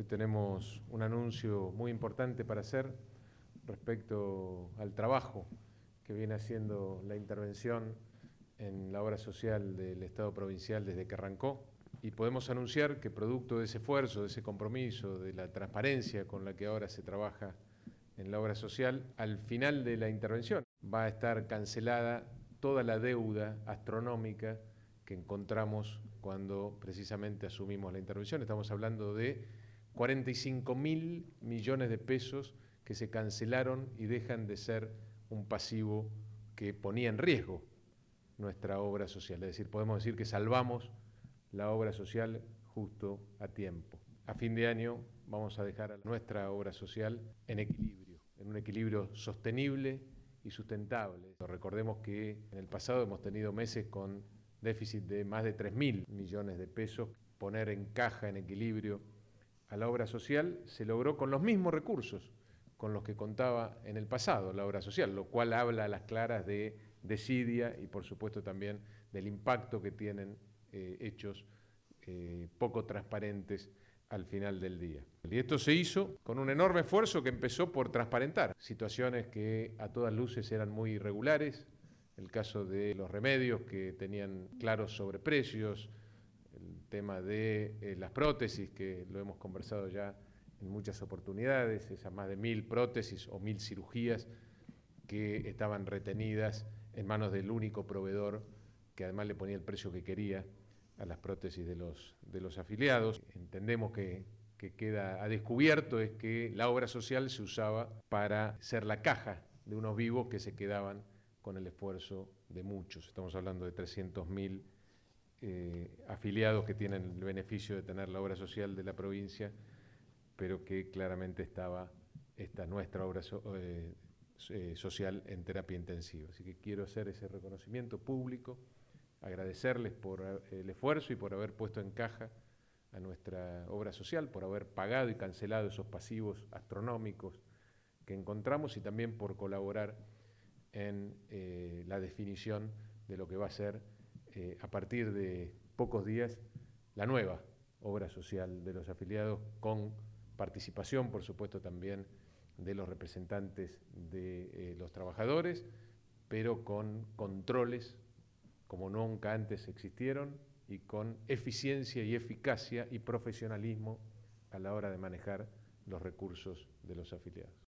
Hoy tenemos un anuncio muy importante para hacer respecto al trabajo que viene haciendo la intervención en la obra social del Estado provincial desde que arrancó. Y podemos anunciar que producto de ese esfuerzo, de ese compromiso, de la transparencia con la que ahora se trabaja en la obra social, al final de la intervención va a estar cancelada toda la deuda astronómica que encontramos cuando precisamente asumimos la intervención. Estamos hablando de 45.000 millones de pesos que se cancelaron y dejan de ser un pasivo que ponía en riesgo nuestra obra social. Es decir, podemos decir que salvamos la obra social justo a tiempo. A fin de año vamos a dejar a nuestra obra social en equilibrio, en un equilibrio sostenible y sustentable. Recordemos que en el pasado hemos tenido meses con déficit de más de 3.000 millones de pesos. Poner en caja, en equilibrio, a la obra social se logró con los mismos recursos con los que contaba en el pasado la obra social, lo cual habla a las claras de desidia y por supuesto también del impacto que tienen hechos poco transparentes al final del día. Y esto se hizo con un enorme esfuerzo que empezó por transparentar situaciones que a todas luces eran muy irregulares, el caso de los remedios que tenían claros sobreprecios, el tema de las prótesis, que lo hemos conversado ya en muchas oportunidades, esas más de 1.000 prótesis o 1.000 cirugías que estaban retenidas en manos del único proveedor que además le ponía el precio que quería a las prótesis de los afiliados. Entendemos que queda a descubierto es que la obra social se usaba para ser la caja de unos vivos que se quedaban con el esfuerzo de muchos. Estamos hablando de 300.000 afiliados que tienen el beneficio de tener la obra social de la provincia, pero que claramente estaba esta nuestra obra social en terapia intensiva. Así que quiero hacer ese reconocimiento público, agradecerles por el esfuerzo y por haber puesto en caja a nuestra obra social, por haber pagado y cancelado esos pasivos astronómicos que encontramos y también por colaborar en la definición de lo que va a ser a partir de pocos días la nueva obra social de los afiliados, con participación, por supuesto, también de los representantes de los trabajadores, pero con controles como nunca antes existieron y con eficiencia y eficacia y profesionalismo a la hora de manejar los recursos de los afiliados.